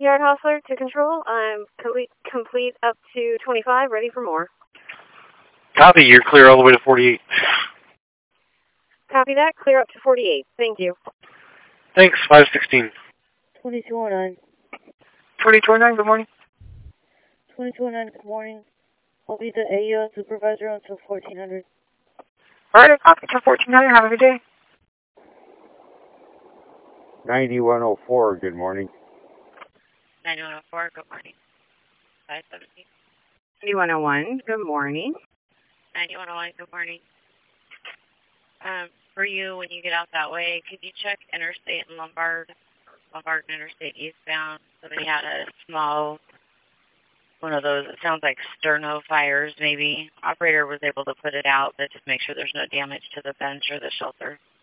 Yard Hostler to control. I'm complete up to 25, ready for more. Copy, you're clear all the way to 48. Copy that, clear up to 48. Thank you. Thanks, 516. 2209. 2209, good morning. 2209, good morning. I'll be the AU supervisor until 1400. All right, copy to 1400. Have a good day. 9104, good morning. 9104, good morning. 517. 9101, good morning. 9101, good morning. For you, when you get out that way, could you check Interstate and Lombard and Interstate eastbound? Somebody had a small, one of those, it sounds like sterno fires maybe. Operator was able to put it out, but just make sure there's no damage to the bench or the shelter.